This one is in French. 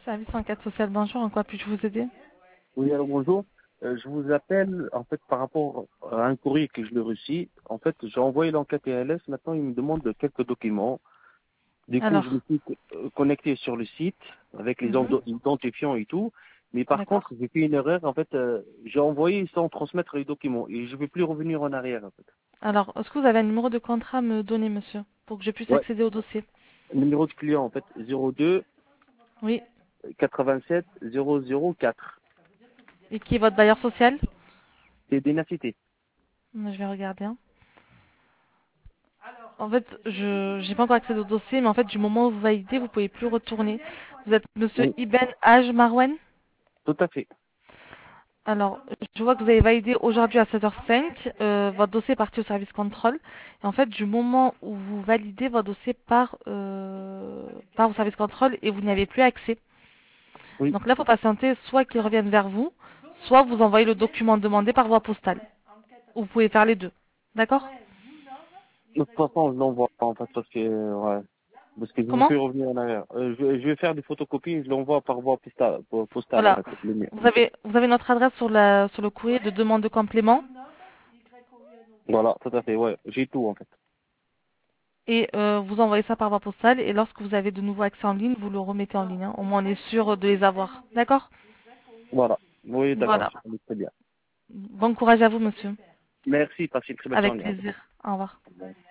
Service enquête sociale, bonjour, en quoi puis-je vous aider? Oui, alors bonjour. Je vous appelle en fait par rapport à un courrier que je l'ai reçu. En fait, j'ai envoyé l'enquête ELS. Maintenant, il me demande de quelques documents. Du coup, je me Alors, suis connecté sur le site avec les mhm, identifiants et tout. Mais par contre, d'accord. j'ai fait une erreur. En fait, j'ai envoyé sans transmettre les documents et je ne vais plus revenir en arrière. En fait. Alors, est-ce que vous avez un numéro de contrat à me donner, monsieur, pour que je puisse Ouais. accéder au dossier? Numéro de client en fait 02 Oui. 87 004. Et qui est votre bailleur social? C'est Dénacité. Je vais regarder, hein. En fait, je n'ai pas encore accédé au dossier, mais en fait, du moment où vous validez, vous pouvez plus retourner. Vous êtes monsieur Oui, Ibn Haj Marwen? tout à fait. Alors, je vois que vous avez validé aujourd'hui à 7h05. Votre dossier est parti au service contrôle. Et en fait, du moment où vous validez, votre dossier part au service contrôle et vous n'y avez plus accès. Oui. Donc là, il faut patienter soit qu'ils reviennent vers vous, soit vous envoyez le document demandé par voie postale. Ou vous pouvez faire les deux. D'accord? De toute façon, je l'envoie en fait parce que ouais, parce que je veux Comment? plus revenir en arrière. Je vais faire des photocopies et je l'envoie par voie postale en Voilà. fait. Le mien. Vous avez notre adresse sur le courrier de demande de complément. Voilà, tout à fait, ouais. J'ai tout en fait. Et vous envoyez ça par voie postale. Et lorsque vous avez de nouveaux accès en ligne, vous le remettez en ligne, hein. Au moins, on est sûr de les avoir. D'accord? Voilà. Oui, d'accord, Voilà. c'est très bien. Bon courage à vous, monsieur. Merci, passez une très belle Avec journée. plaisir. Au revoir. Au revoir.